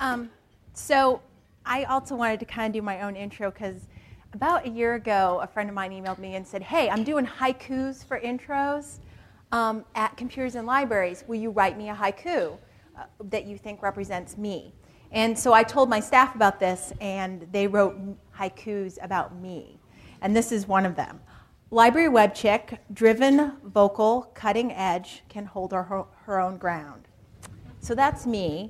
So I also wanted to kind of do my own intro because about a year ago, a friend of mine emailed me and said, hey, I'm doing haikus for intros at Computers and Libraries. Will you write me a haiku that you think represents me? And so I told my staff about this, and they wrote haikus about me. And this is one of them. Library web chick, driven, vocal, cutting edge, can hold her own ground. So that's me.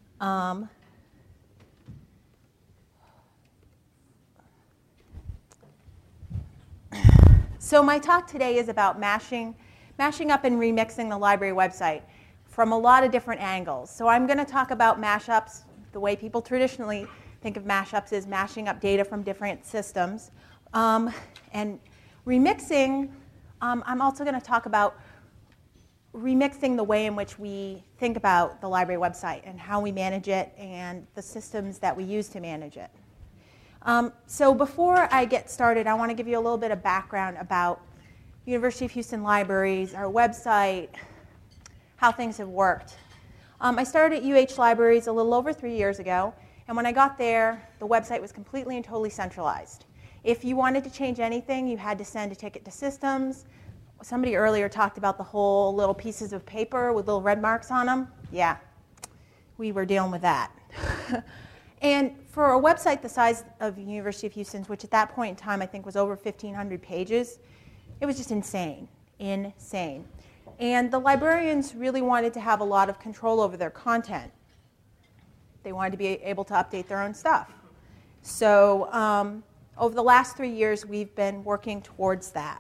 So my talk today is about mashing up and remixing the library website from a lot of different angles. So I'm going to talk about mashups. The way people traditionally think of mashups is mashing up data from different systems. And remixing, I'm also going to talk about remixing the way in which we think about the library website and how we manage it and the systems that we use to manage it. So before I get started, I want to give you a little bit of background about University of Houston Libraries, our website, how things have worked. I started at UH Libraries a little over 3 years ago, and when I got there, the website was completely and totally centralized. If you wanted to change anything, you had to send a ticket to systems. Somebody earlier talked about the whole little pieces of paper with little red marks on them. Yeah, we were dealing with that. And for a website the size of University of Houston's, which at that point in time I think was over 1,500 pages, it was just insane, insane. And the librarians really wanted to have a lot of control over their content. They wanted to be able to update their own stuff. So over the last 3 years, we've been working towards that.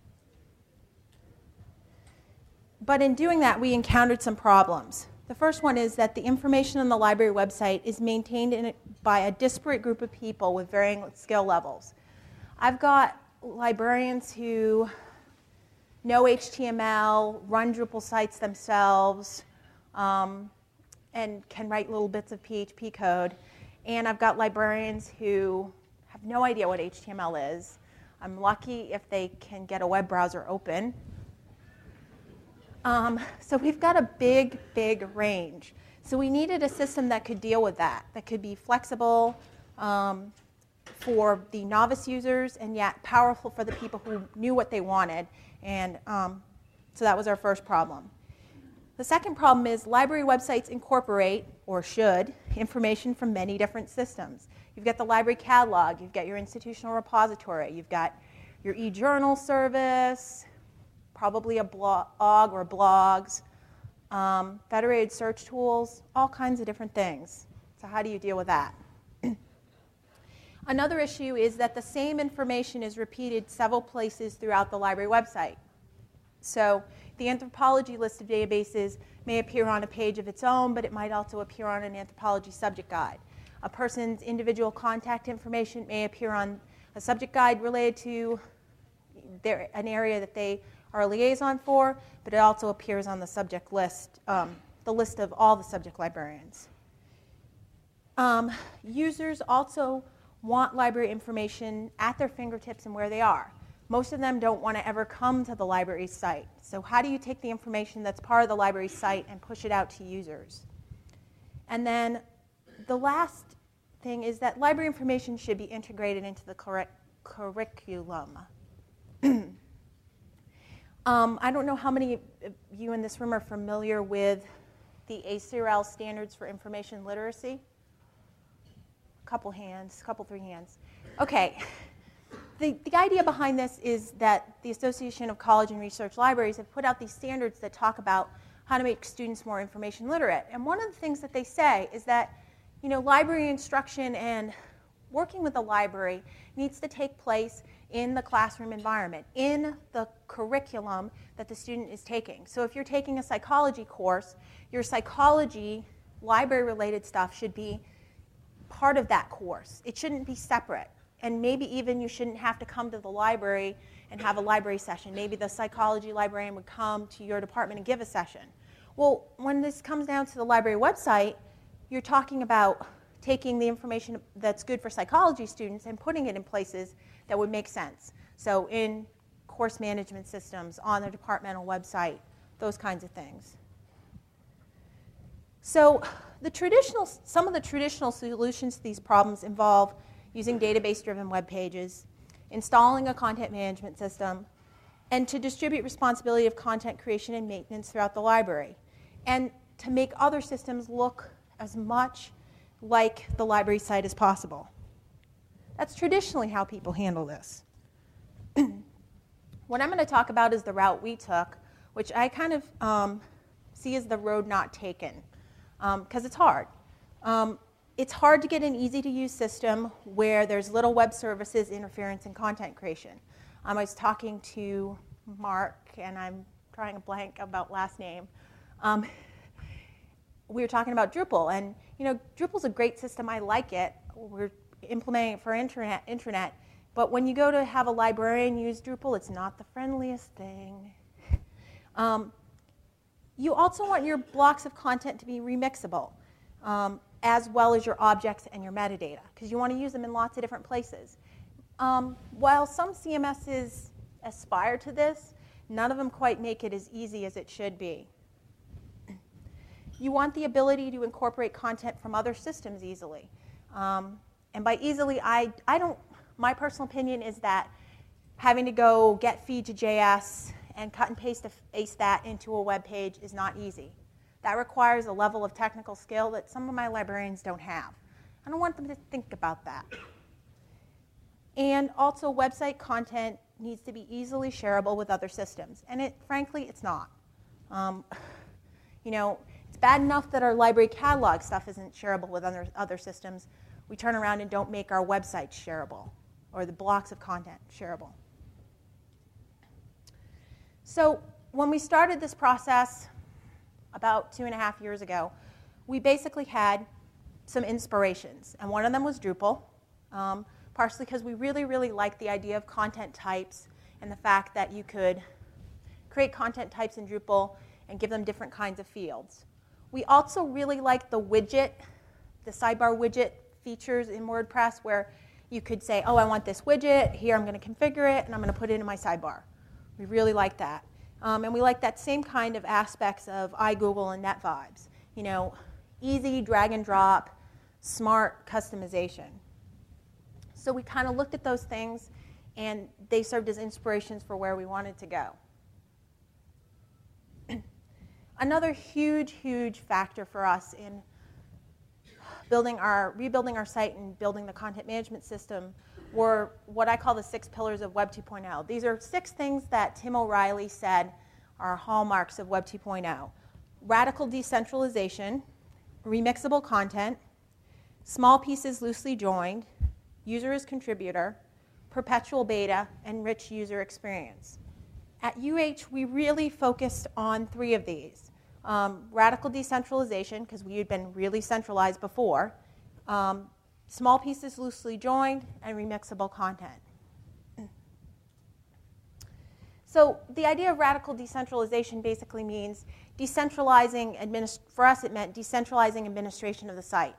But in doing that, we encountered some problems. The first one is that the information on the library website is maintained by a disparate group of people with varying skill levels. I've got librarians who know HTML, run Drupal sites themselves, and can write little bits of PHP code. And I've got librarians who have no idea what HTML is. I'm lucky if they can get a web browser open. So we've got a big, big range. So we needed a system that could deal with that could be flexible for the novice users and yet powerful for the people who knew what they wanted. And so that was our first problem. The second problem is library websites incorporate, or should, information from many different systems. You've got the library catalog, you've got your institutional repository, you've got your e-journal service, probably a blog or blogs, federated search tools, all kinds of different things. So how do you deal with that? Another issue is that the same information is repeated several places throughout the library website. So the anthropology list of databases may appear on a page of its own, but it might also appear on an anthropology subject guide. A person's individual contact information may appear on a subject guide related to an area that they are a liaison for, but it also appears on the subject list, the list of all the subject librarians. Users also want library information at their fingertips and where they are. Most of them don't want to ever come to the library site. So how do you take the information that's part of the library site and push it out to users? And then the last thing is that library information should be integrated into the curriculum. I don't know how many of you in this room are familiar with the ACRL Standards for Information Literacy. Couple hands, three hands. Okay. The idea behind this is that the Association of College and Research Libraries have put out these standards that talk about how to make students more information literate. And one of the things that they say is that, library instruction and working with the library needs to take place in the classroom environment, in the curriculum that the student is taking. So if you're taking a psychology course, your psychology library-related stuff should be part of that course. It shouldn't be separate. And maybe even you shouldn't have to come to the library and have a library session. Maybe the psychology librarian would come to your department and give a session. Well, when this comes down to the library website, you're talking about taking the information that's good for psychology students and putting it in places that would make sense. So in course management systems, on the departmental website, those kinds of things. So Some of the traditional solutions to these problems involve using database-driven web pages, installing a content management system, and to distribute responsibility of content creation and maintenance throughout the library, and to make other systems look as much like the library site as possible. That's traditionally how people handle this. What I'm going to talk about is the route we took, which I kind of see as the road not taken, because it's hard. It's hard to get an easy-to-use system where there's little web services interference in content creation. I was talking to Mark, and I'm drawing a blank about last name. We were talking about Drupal, and Drupal's a great system. I like it. We're implementing it for intranet. But when you go to have a librarian use Drupal, it's not the friendliest thing. You also want your blocks of content to be remixable, as well as your objects and your metadata, because you want to use them in lots of different places. While some CMSs aspire to this, none of them quite make it as easy as it should be. You want the ability to incorporate content from other systems easily. And by easily, my personal opinion is that having to go get feed to JS and cut and paste that into a web page is not easy. That requires a level of technical skill that some of my librarians don't have. I don't want them to think about that. And also, website content needs to be easily shareable with other systems. And frankly, it's not. It's bad enough that our library catalog stuff isn't shareable with other systems. We turn around and don't make our websites shareable, or the blocks of content shareable. So when we started this process about 2.5 years ago, we basically had some inspirations. And one of them was Drupal, partially because we really, really liked the idea of content types and the fact that you could create content types in Drupal and give them different kinds of fields. We also really liked the widget, the sidebar widget features in WordPress, where you could say, oh, I want this widget, here I'm going to configure it, and I'm going to put it in my sidebar. We really like that. And we like that same kind of aspects of iGoogle and NetVibes. Easy drag and drop, smart customization. So we kind of looked at those things, and they served as inspirations for where we wanted to go. Another huge, huge factor for us in rebuilding our site and building the content management system were what I call the 6 pillars of Web 2.0. These are 6 things that Tim O'Reilly said are hallmarks of Web 2.0. Radical decentralization, remixable content, small pieces loosely joined, user as contributor, perpetual beta, and rich user experience. At UH, we really focused on 3 of these. Radical decentralization, because we had been really centralized before, small pieces loosely joined, and remixable content. So the idea of radical decentralization basically means decentralizing, for us it meant decentralizing administration of the site.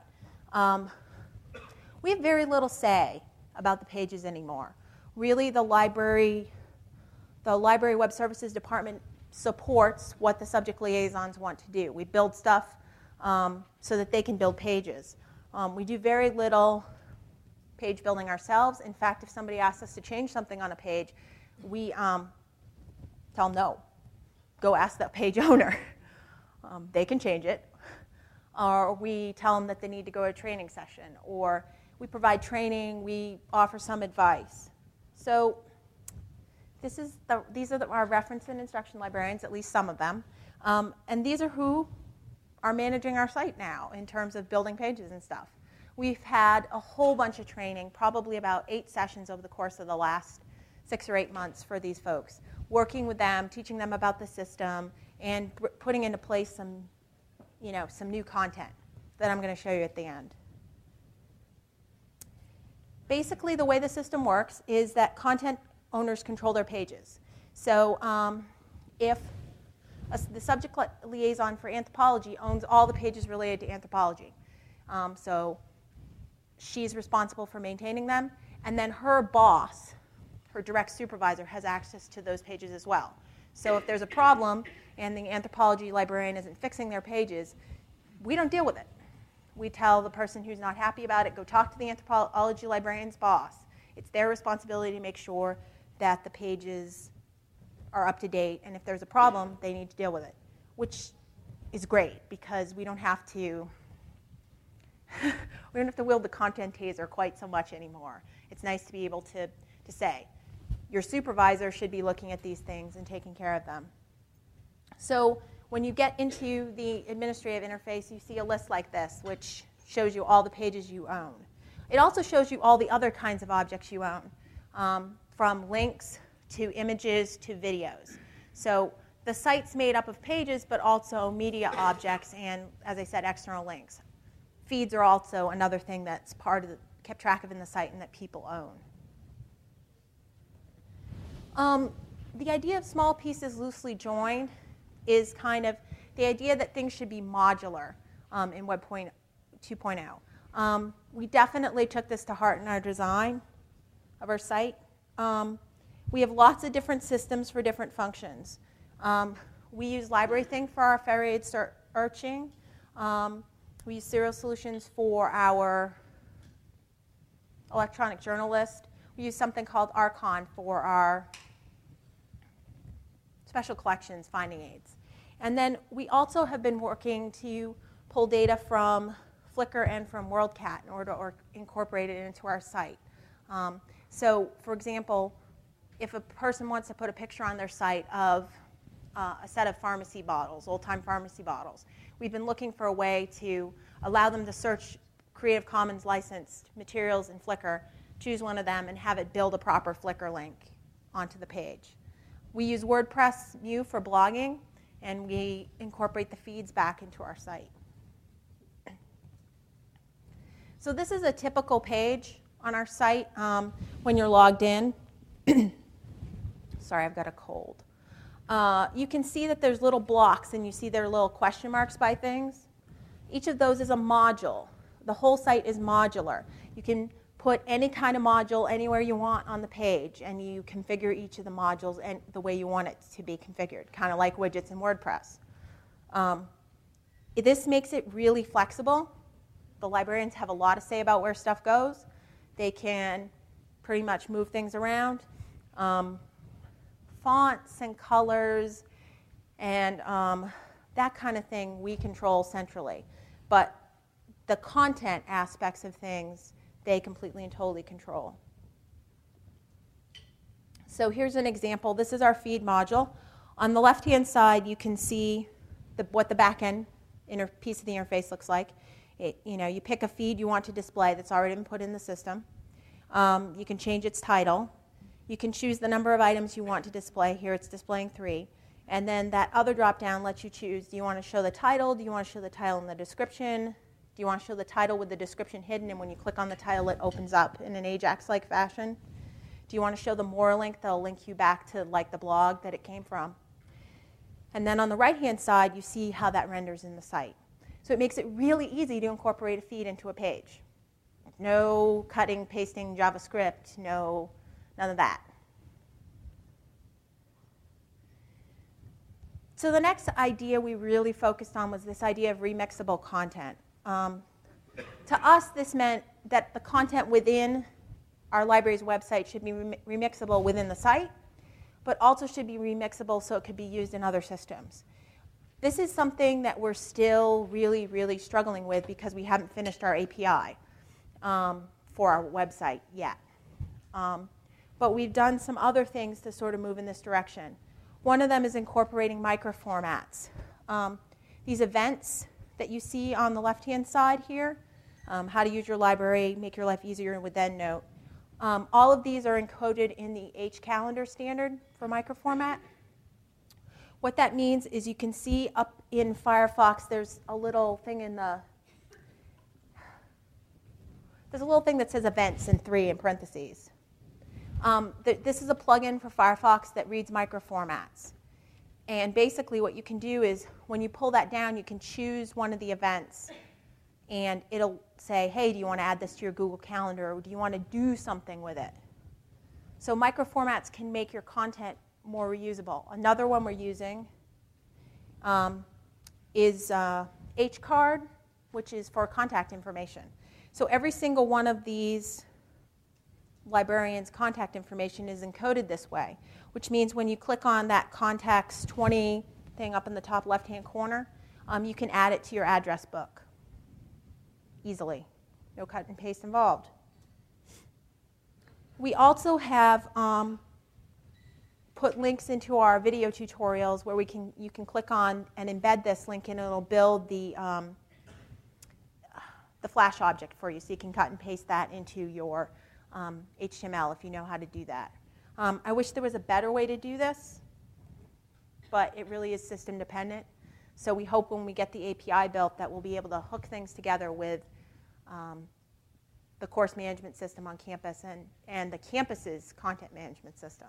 We have very little say about the pages anymore. Really, the library web services department supports what the subject liaisons want to do. We build stuff so that they can build pages. We do very little page building ourselves. In fact, if somebody asks us to change something on a page, we tell them no. Go ask that page owner. They can change it. Or we tell them that they need to go to a training session. Or we provide training. We offer some advice. So these are our reference and instruction librarians, at least some of them. And these are who are managing our site now in terms of building pages and stuff. We've had a whole bunch of training, probably about 8 sessions over the course of the last 6 or 8 months for these folks, working with them, teaching them about the system, and putting into place some new content that I'm going to show you at the end. Basically, the way the system works is that content owners control their pages. So if the subject liaison for anthropology owns all the pages related to anthropology, so she's responsible for maintaining them, and then her boss, her direct supervisor, has access to those pages as well. So if there's a problem and the anthropology librarian isn't fixing their pages, we don't deal with it. we tell the person who's not happy about it, go talk to the anthropology librarian's boss. It's their responsibility to make sure that the pages are up to date, and if there's a problem, they need to deal with it, which is great because we don't have to wield the content taser quite so much anymore. It's nice to be able to say, your supervisor should be looking at these things and taking care of them. So when you get into the administrative interface, you see a list like this, which shows you all the pages you own. It also shows you all the other kinds of objects you own, from links to images to videos. So the site's made up of pages, but also media objects and, as I said, external links. Feeds are also another thing that's kept track of in the site and that people own. The idea of small pieces loosely joined is kind of the idea that things should be modular in Web 2.0. We definitely took this to heart in our design of our site. We have lots of different systems for different functions. We use LibraryThing for our federated searching. We use Serial Solutions for our electronic journal list. We use something called Archon for our special collections finding aids. And then we also have been working to pull data from Flickr and from WorldCat in order to incorporate it into our site. So, for example, if a person wants to put a picture on their site of a set of pharmacy bottles, old-time pharmacy bottles, we've been looking for a way to allow them to search Creative Commons licensed materials in Flickr, choose one of them, and have it build a proper Flickr link onto the page. We use WordPress View for blogging, and we incorporate the feeds back into our site. So this is a typical page on our site when you're logged in. Sorry, I've got a cold. You can see that there's little blocks, and you see there are little question marks by things. Each of those is a module. The whole site is modular. You can put any kind of module anywhere you want on the page, and you configure each of the modules and the way you want it to be configured, kind of like widgets in WordPress. This makes it really flexible. The librarians have a lot to say about where stuff goes. They can pretty much move things around. Fonts and colors and that kind of thing we control centrally. But the content aspects of things, they completely and totally control. So here's an example. This is our feed module. On the left-hand side, you can see what the back-end piece of the interface looks like. You pick a feed you want to display that's already been put in the system. You can change its title. You can choose the number of items you want to display. Here it's displaying 3. And then that other drop-down lets you choose, do you want to show the title? Do you want to show the title and the description? Do you want to show the title with the description hidden, and when you click on the title, it opens up in an Ajax-like fashion? Do you want to show the more link that'll link you back to like the blog that it came from? And then on the right-hand side, you see how that renders in the site. So it makes it really easy to incorporate a feed into a page. No cutting, pasting JavaScript, none of that. So the next idea we really focused on was this idea of remixable content. To us, this meant that the content within our library's website should be remixable within the site, but also should be remixable so it could be used in other systems. This is something that we're still really, really struggling with because we haven't finished our API for our website yet. But we've done some other things to sort of move in this direction. One of them is incorporating microformats. These events that you see on the left-hand side here, how to use your library, make your life easier with EndNote. All of these are encoded in the HCalendar standard for microformat. What that means is you can see up in Firefox, there's a little thing that says events in 3 in parentheses. This is a plugin for Firefox that reads microformats. And basically what you can do is when you pull that down, you can choose one of the events, and it'll say, hey, do you want to add this to your Google Calendar, or do you want to do something with it? So microformats can make your content more reusable. Another one we're using is HCard. which is for contact information. So every single one of these librarians' contact information is encoded this way, which means when you click on that contacts 20 thing up in the top left-hand corner, you can add it to your address book easily. No cut and paste involved. We also have put links into our video tutorials where you can click on and embed this link and it'll build the Flash object for you, so you can cut and paste that into your HTML if you know how to do that. I wish there was a better way to do this, but it really is system dependent. So we hope when we get the API built that we'll be able to hook things together with the course management system on campus and the campus's content management system.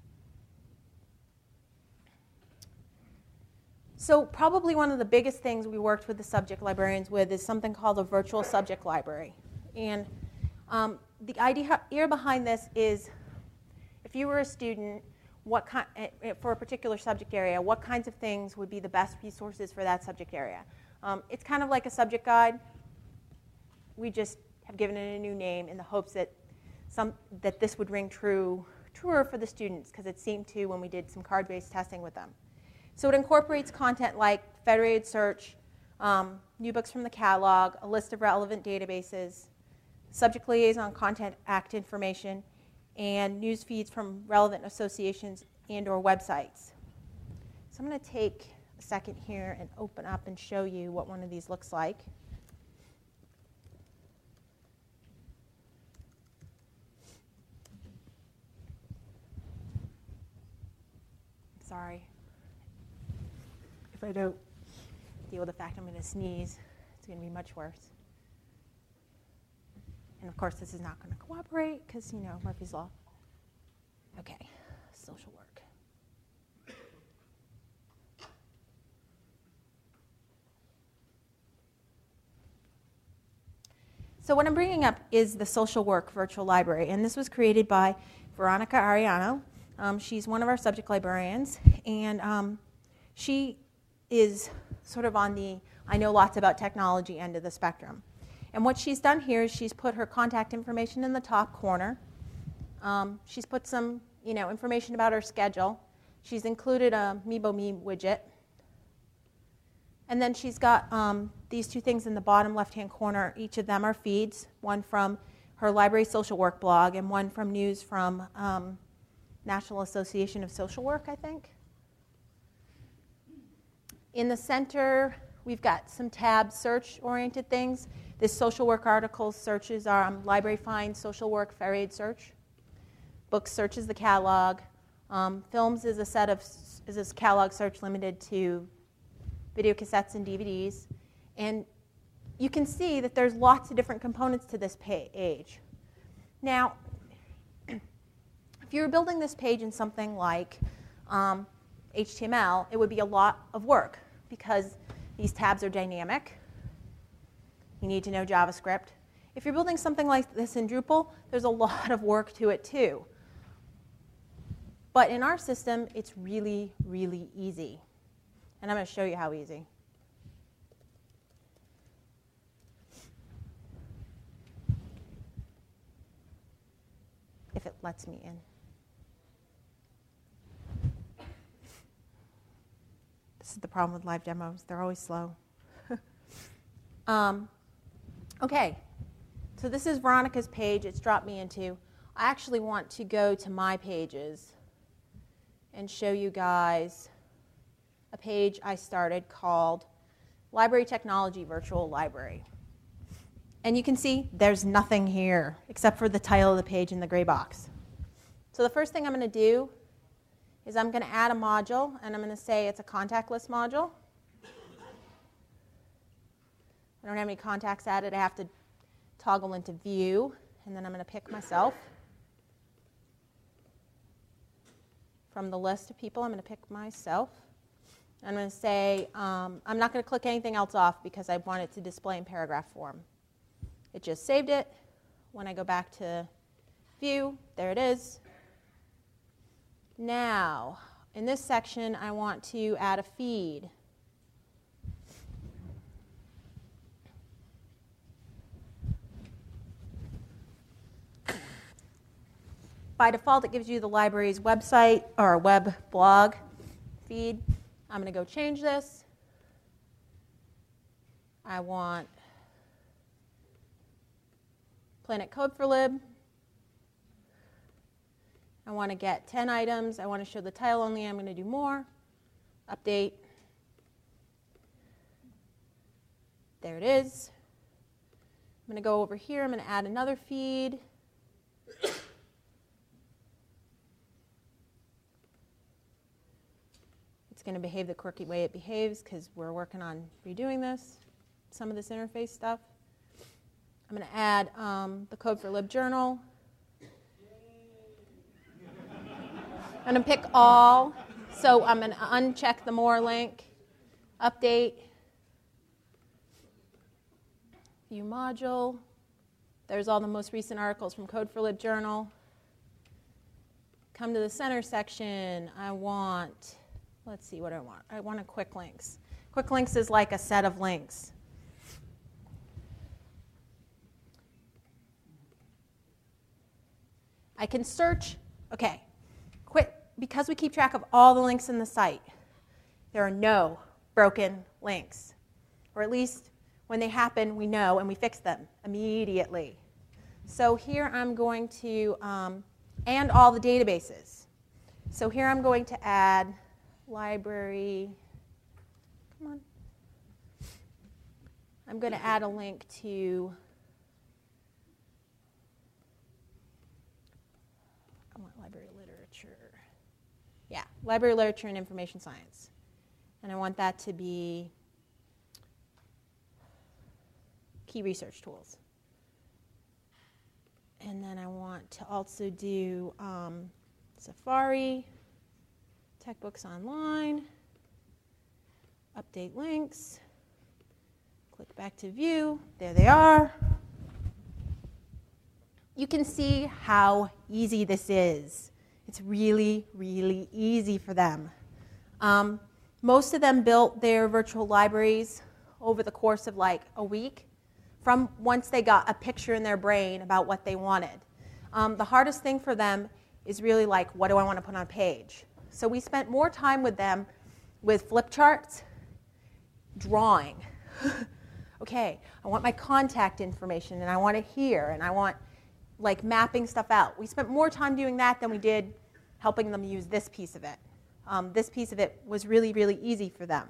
So probably one of the biggest things we worked with the subject librarians with is something called a virtual subject library. And the idea behind this is if you were a student, for a particular subject area, what kinds of things would be the best resources for that subject area? It's kind of like a subject guide. We just have given it a new name in the hopes that this would ring truer for the students, because it seemed to when we did some card-based testing with them. So it incorporates content like federated search, new books from the catalog, a list of relevant databases, subject liaison content act information, and news feeds from relevant associations and or websites. So I'm going to take a second here and open up and show you what one of these looks like. Sorry. If I don't deal with the fact I'm going to sneeze, it's going to be much worse. And of course, this is not going to cooperate because, you know, Murphy's Law. Okay, social work. So what I'm bringing up is the social work virtual library, and this was created by Veronica Ariano. She's one of our subject librarians, and she is sort of on the I know lots about technology end of the spectrum. And what she's done here is she's put her contact information in the top corner. She's put some information about her schedule. She's included a MeeboMe widget. And then she's got these two things in the bottom left-hand corner. Each of them are feeds, one from her library social work blog and one from news from National Association of Social Work, I think. In the center, we've got some tab search-oriented things. This social work article searches are library find, social work, federated search. Books searches the catalog. Films is a catalog search limited to video cassettes and DVDs. And you can see that there's lots of different components to this page. Now, if you were building this page in something like HTML, it would be a lot of work because these tabs are dynamic. You need to know JavaScript. If you're building something like this in Drupal, there's a lot of work to it too. But in our system, it's really, really easy. And I'm going to show you how easy. If it lets me in. This is the problem with live demos. They're always slow. Okay, so this is Veronica's page. It's dropped me into. I actually want to go to my pages and show you guys a page I started called Library Technology Virtual Library. And you can see there's nothing here except for the title of the page in the gray box. So the first thing I'm going to do is I'm going to add a module, and I'm going to say it's a contact list module. I don't have any contacts added. I have to toggle into view, and then I'm going to pick myself. From the list of people, I'm going to pick myself. I'm going to say, I'm not going to click anything else off because I want it to display in paragraph form. It just saved it. When I go back to view, there it is. Now, in this section, I want to add a feed. by default, it gives you the library's website or web blog feed. I'm going to go change this. I want Planet Code for Lib. I want to get 10 items. I want to show the title only. I'm going to do more. Update. There it is. I'm going to go over here. I'm going to add another feed. It's going to behave the quirky way it behaves because we're working on redoing this, some of this interface stuff. I'm going to add the Code for Lib journal. I'm going to pick all. So I'm going to uncheck the more link. Update. View module. There's all the most recent articles from Code for Lib journal. Come to the center section. I want, let's see what I want. I want a quick links. Quick links is like a set of links. I can search, okay, because we keep track of all the links in the site, there are no broken links. Or at least when they happen, we know and we fix them immediately. So here I'm going to, and all the databases. So here I'm going to add library, come on. I'm going to add a link to, I want library literature. Yeah, library literature and information science. And I want that to be key research tools. And then I want to also do Safari, Textbooks Online, update links, click back to view, there they are. You can see how easy this is. It's really, really easy for them. Most of them built their virtual libraries over the course of like a week from once they got a picture in their brain about what they wanted. The hardest thing for them is really like, what do I want to put on a page? So we spent more time with them with flip charts, drawing. Okay, I want my contact information, and I want it here, and I want like mapping stuff out. We spent more time doing that than we did helping them use this piece of it. This piece of it was really, really easy for them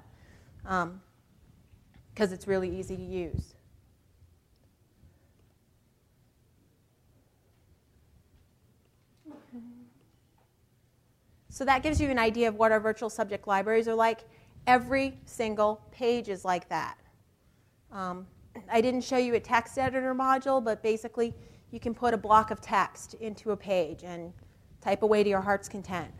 because it's really easy to use. So that gives you an idea of what our virtual subject libraries are like. Every single page is like that. I didn't show you a text editor module, but basically you can put a block of text into a page and type away to your heart's content.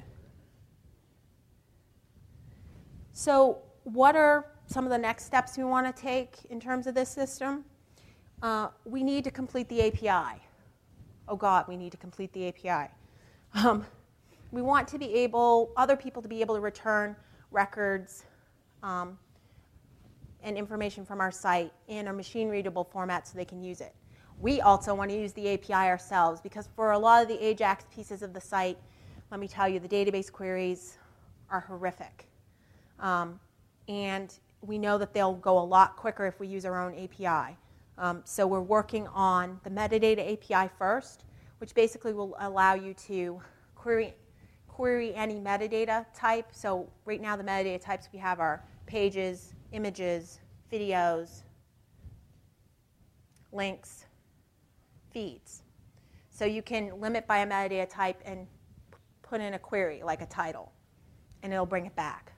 So what are some of the next steps we want to take in terms of this system? We need to complete the API. Oh God, we need to complete the API. We want to be able, other people to be able to return records and information from our site in a machine-readable format so they can use it. We also want to use the API ourselves because for a lot of the AJAX pieces of the site, let me tell you, the database queries are horrific. And we know that they'll go a lot quicker if we use our own API. So we're working on the metadata API first, which basically will allow you to query any metadata type. So right now the metadata types we have are pages, images, videos, links, feeds. So you can limit by a metadata type and put in a query like a title, and it'll bring it back.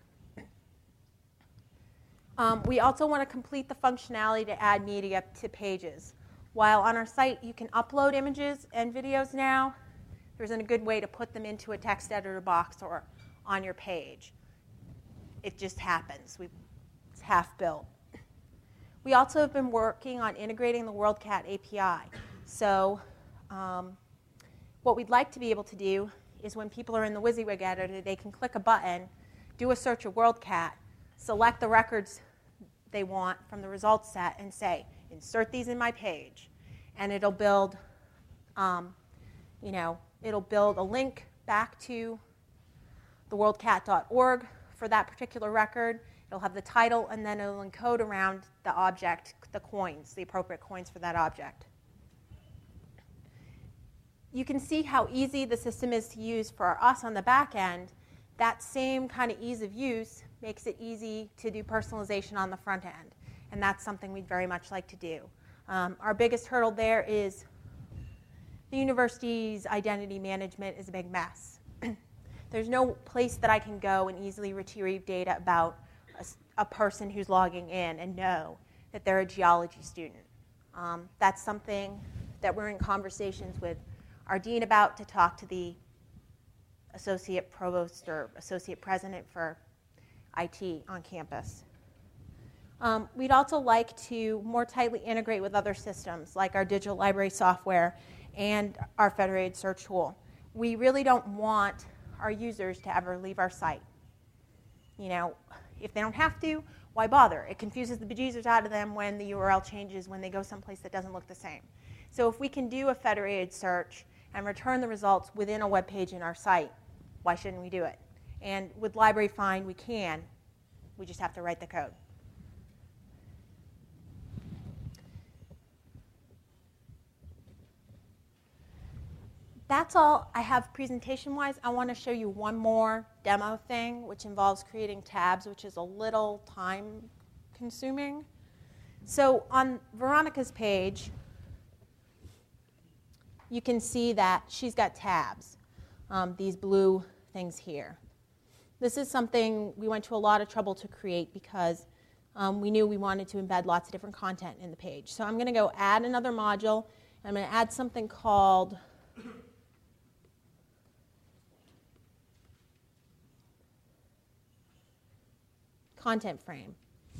We also want to complete the functionality to add media to pages. While on our site you can upload images and videos now, there isn't a good way to put them into a text editor box or on your page. It just happens. It's half built. We also have been working on integrating the WorldCat API. So what we'd like to be able to do is when people are in the WYSIWYG editor, they can click a button, do a search of WorldCat, select the records they want from the results set, and say, insert these in my page. And it'll build It'll build a link back to the worldcat.org for that particular record. It'll have the title, and then it'll encode around the object, the coins, the appropriate coins for that object. You can see how easy the system is to use for us on the back end. That same kind of ease of use makes it easy to do personalization on the front end, and that's something we'd very much like to do. Our biggest hurdle there is the university's identity management is a big mess. There's no place that I can go and easily retrieve data about a person who's logging in and know that they're a geology student. That's something that we're in conversations with our dean about to talk to the associate provost or associate president for IT on campus. We'd also like to more tightly integrate with other systems like our digital library software and our federated search tool. We really don't want our users to ever leave our site. You know, if they don't have to, why bother? It confuses the bejesus out of them when the URL changes, when they go someplace that doesn't look the same. So if we can do a federated search and return the results within a web page in our site, why shouldn't we do it? And with Library Find, we can. We just have to write the code. That's all I have presentation-wise. I want to show you one more demo thing, which involves creating tabs, which is a little time-consuming. So on Veronica's page, you can see that she's got tabs, these blue things here. This is something we went to a lot of trouble to create because we knew we wanted to embed lots of different content in the page. So I'm going to go add another module. I'm going to add something called content frame.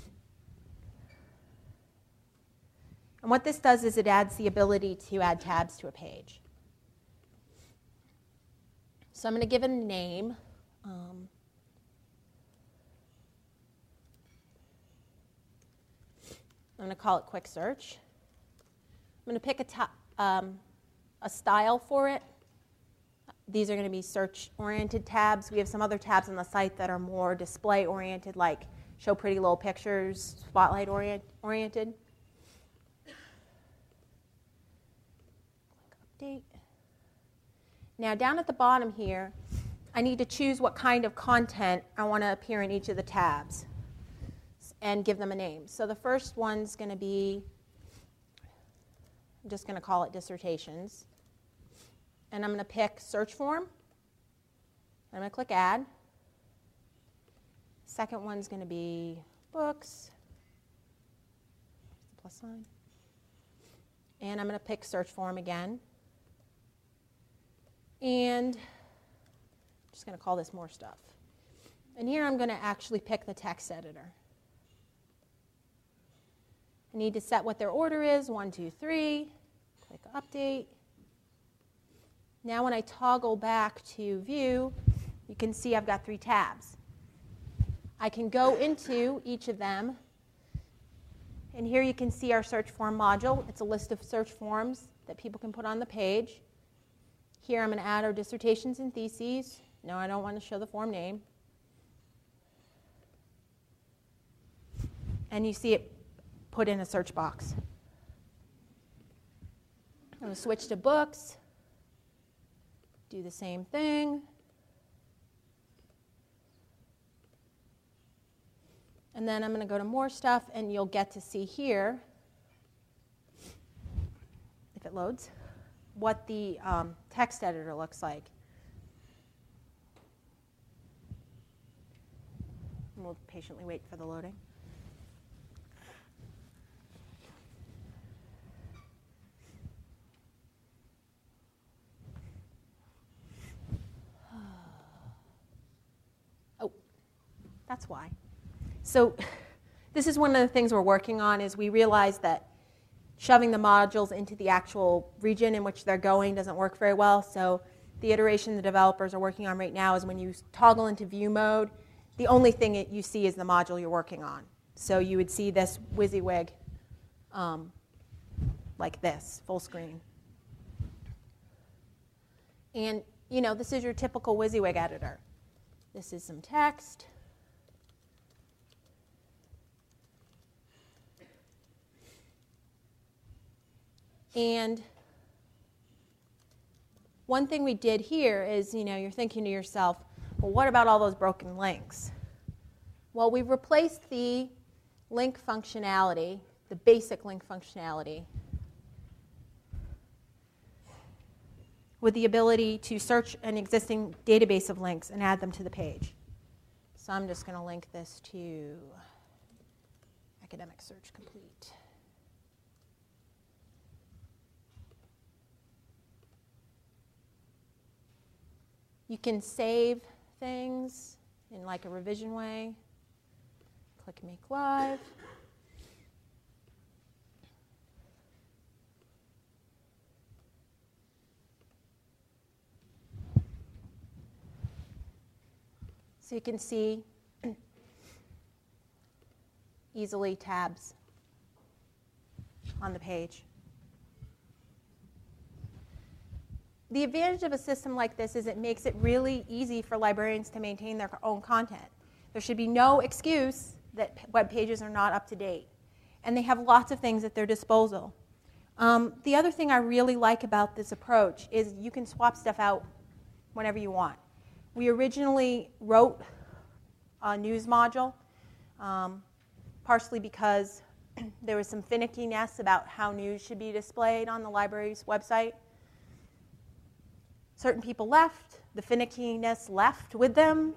And what this does is it adds the ability to add tabs to a page. So I'm going to give it a name. I'm going to call it Quick Search. I'm going to pick a style for it. These are going to be search-oriented tabs. We have some other tabs on the site that are more display-oriented, like show pretty little pictures, spotlight-oriented. Update. Now, down at the bottom here, I need to choose what kind of content I want to appear in each of the tabs and give them a name. So the first one's going to be, I'm just going to call it dissertations. And I'm going to pick search form. I'm going to click add. Second one's going to be books. Plus sign. And I'm going to pick search form again. And I'm just going to call this more stuff. And here I'm going to actually pick the text editor. I need to set what their order is, 1, 2, 3. Click update. Now when I toggle back to view, you can see I've got 3 tabs. I can go into each of them, and here you can see our search form module. It's a list of search forms that people can put on the page. Here I'm going to add our dissertations and theses. No, I don't want to show the form name. And you see it put in a search box. I'm going to switch to books. Do the same thing. And then I'm going to go to more stuff, and you'll get to see here, if it loads, what the text editor looks like. And we'll patiently wait for the loading. Oh, that's why. So this is one of the things we're working on, is we realize that shoving the modules into the actual region in which they're going doesn't work very well. So the iteration the developers are working on right now is when you toggle into view mode, the only thing you see is the module you're working on. So you would see this WYSIWYG like this, full screen. And, this is your typical WYSIWYG editor. This is some text. And one thing we did here is, you're thinking to yourself, well, what about all those broken links? Well, we've replaced the link functionality, the basic link functionality, with the ability to search an existing database of links and add them to the page. So I'm just going to link this to Academic Search Complete. You can save things in like a revision way. Click Make Live. So you can see easily tabs on the page. The advantage of a system like this is it makes it really easy for librarians to maintain their own content. There should be no excuse that web pages are not up to date. And they have lots of things at their disposal. The other thing I really like about this approach is you can swap stuff out whenever you want. We originally wrote a news module, partially because there was some finickiness about how news should be displayed on the library's website. Certain people left. The finickiness left with them.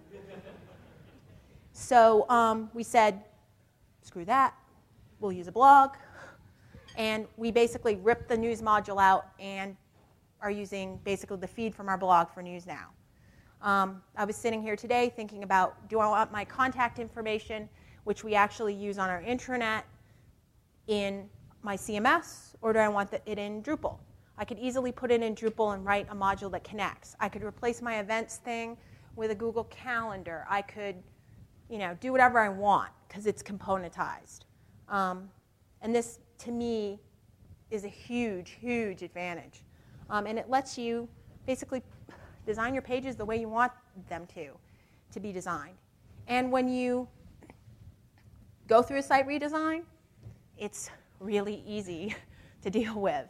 So we said, screw that. We'll use a blog. And we basically ripped the news module out and are using basically the feed from our blog for news now. I was sitting here today thinking about, do I want my contact information, which we actually use on our intranet, in my CMS, or do I want it in Drupal? I could easily put it in Drupal and write a module that connects. I could replace my events thing with a Google Calendar. I could, do whatever I want because it's componentized. And this, to me, is a huge, huge advantage. And it lets you basically design your pages the way you want them to be designed. And when you go through a site redesign, it's really easy to deal with.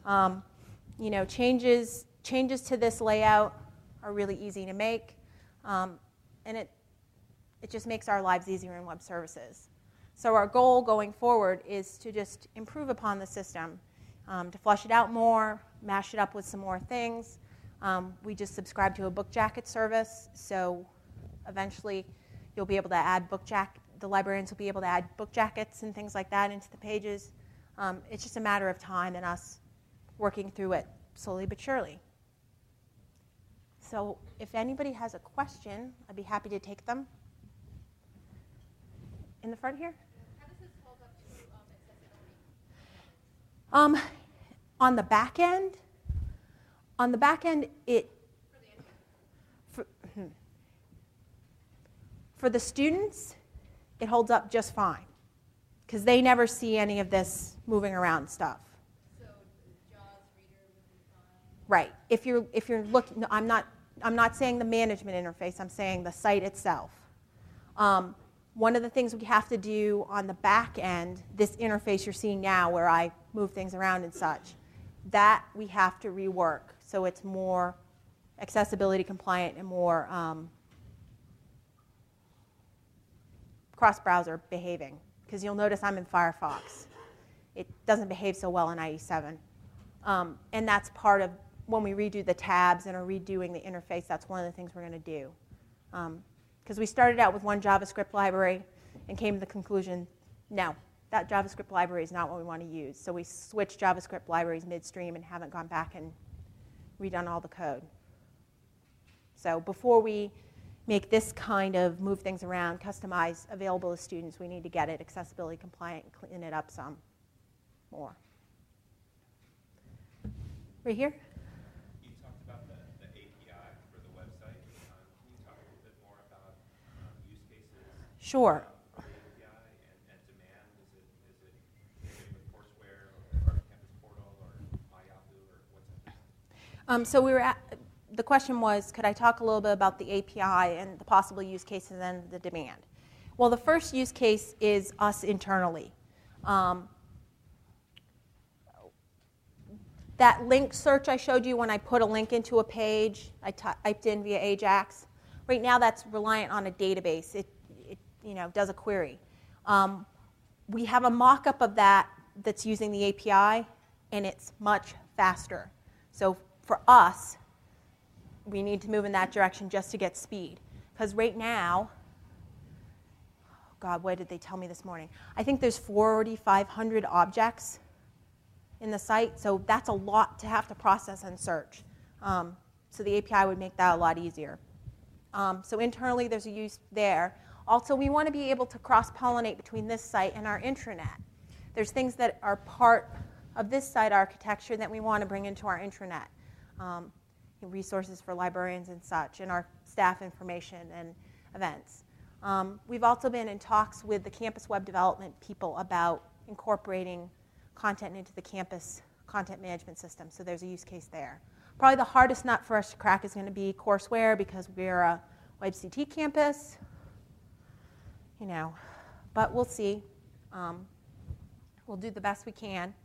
Changes to this layout are really easy to make, and it just makes our lives easier in web services. So our goal going forward is to just improve upon the system, to flush it out more, mash it up with some more things. We just subscribe to a book jacket service, so eventually you'll be able to add the librarians will be able to add book jackets and things like that into the pages. It's just a matter of time and us working through it slowly but surely. So if anybody has a question, I'd be happy to take them. In the front here? How does this hold up to accessibility? On the back end, for the students, it holds up just fine because they never see any of this moving around stuff. So JAWS reader would be fine. Right. If you're looking, no, I'm not saying the management interface. I'm saying the site itself. One of the things we have to do on the back end, this interface you're seeing now where I move things around and such, that we have to rework so it's more accessibility compliant and more cross-browser behaving. Because you'll notice I'm in Firefox. It doesn't behave so well in IE7. And that's part of when we redo the tabs and are redoing the interface, that's one of the things we're going to do. Because we started out with one JavaScript library and came to the conclusion, no, that JavaScript library is not what we want to use. So we switched JavaScript libraries midstream and haven't gone back and redone all the code. So before we make this kind of move things around, customize, available to students, we need to get it accessibility compliant and clean it up some more. Right here? You talked about the API for the website. Can you talk a little bit more about use cases? Sure. For the API and demand? Is it with courseware or Campus Portal or MyYahoo or what's it? So the question was, could I talk a little bit about the API and the possible use cases and the demand? Well, the first use case is us internally. That link search I showed you when I put a link into a page, I typed in via Ajax. Right now that's reliant on a database. It does a query. We have a mock-up of that that's using the API, and it's much faster. So for us, we need to move in that direction just to get speed. Because right now, oh God, what did they tell me this morning? I think there's 4,500 objects in the site, so that's a lot to have to process and search. So the API would make that a lot easier. So internally, there's a use there. Also, we want to be able to cross-pollinate between this site and our intranet. There's things that are part of this site architecture that we want to bring into our intranet. Resources for librarians and such, and our staff information and events. We've also been in talks with the campus web development people about incorporating content into the campus content management system, so there's a use case there. Probably the hardest nut for us to crack is going to be courseware because we're a WebCT campus, but we'll see. We'll do the best we can.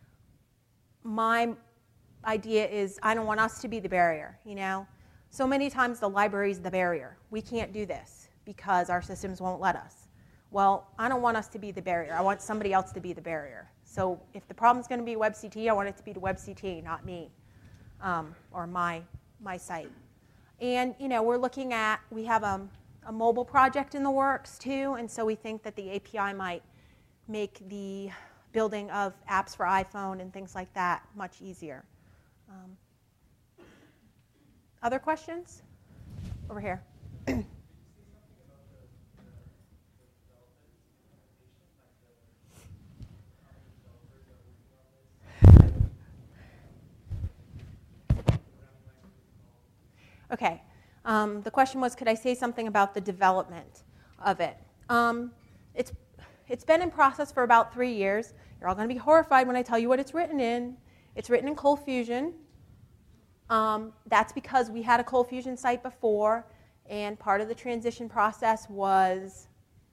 My idea is I don't want us to be the barrier, So many times the library is the barrier. We can't do this because our systems won't let us. Well, I don't want us to be the barrier. I want somebody else to be the barrier. So if the problem's going to be WebCT, I want it to be to WebCT, not me, or my site. And, we're looking at, we have a mobile project in the works too, and so we think that the API might make the building of apps for iPhone and things like that much easier. Other questions? Over here. Okay. The question was, could I say something about the development of it? It's been in process for about 3 years. You're all going to be horrified when I tell you what it's written in. It's written in ColdFusion. That's because we had a ColdFusion site before, and part of the transition process was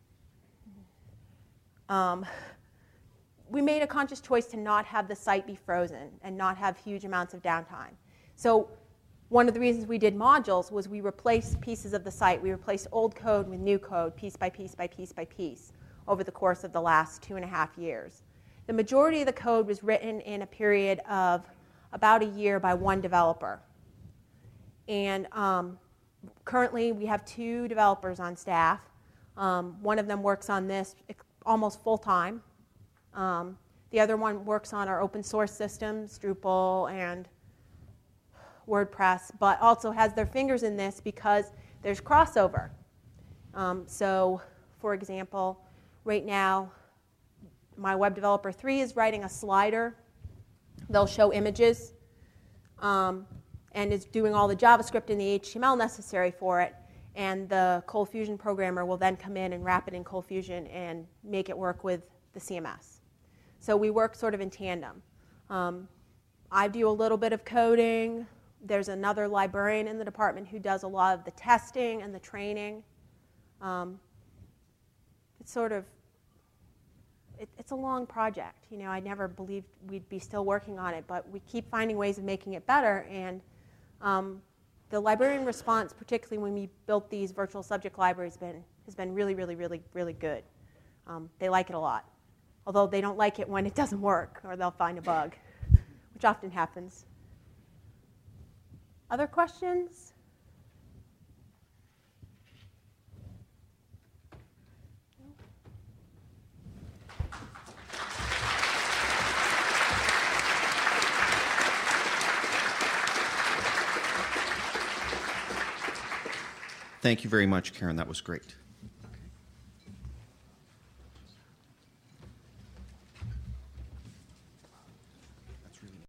we made a conscious choice to not have the site be frozen and not have huge amounts of downtime. So one of the reasons we did modules was we replaced pieces of the site. We replaced old code with new code, piece by piece by piece by piece, over the course of the last 2.5 years. The majority of the code was written in a period of about a year by one developer. And currently we have 2 developers on staff. One of them works on this almost full-time. The other one works on our open source systems, Drupal and WordPress, but also has their fingers in this because there's crossover. So, for example, right now, my web developer 3 is writing a slider. They'll show images and is doing all the JavaScript and the HTML necessary for it. And the ColdFusion programmer will then come in and wrap it in ColdFusion and make it work with the CMS. So we work sort of in tandem. I do a little bit of coding. There's another librarian in the department who does a lot of the testing and the training. It's a long project. I never believed we'd be still working on it, but we keep finding ways of making it better. And the librarian response, particularly when we built these virtual subject libraries, has been really, really, really, really good. They like it a lot, although they don't like it when it doesn't work or they'll find a bug, which often happens. Other questions? Thank you very much, Karen. That was great.